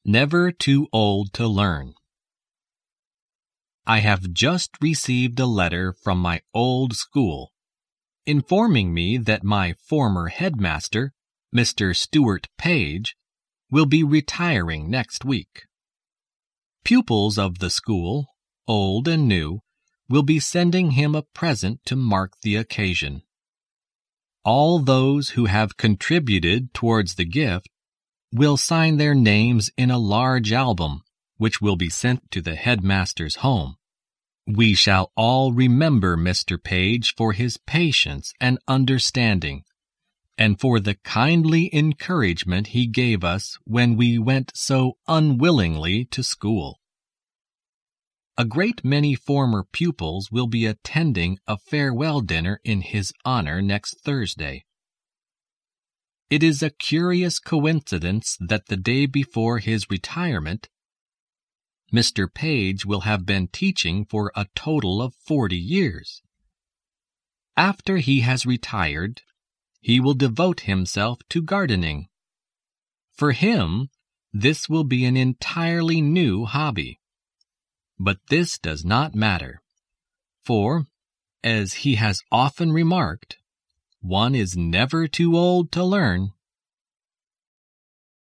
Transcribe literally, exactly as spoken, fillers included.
Never too old to learn. I have just received a letter from my old school, informing me that my former headmaster, Mister Stuart Page, will be retiring next week. Pupils of the school, old and new, will be sending him a present to mark the occasion. All those who have contributed towards the gift will sign their names in a large album, which will be sent to the headmaster's home. We shall all remember Mister Page for his patience and understanding, and for the kindly encouragement he gave us when we went so unwillingly to school. A great many former pupils will be attending a farewell dinner in his honor next Thursday. It is a curious coincidence that the day before his retirement, Mister Page will have been teaching for a total of forty years. After he has retired, he will devote himself to gardening. For him, this will be an entirely new hobby. But this does not matter, for, as he has often remarked, one is never too old to learn.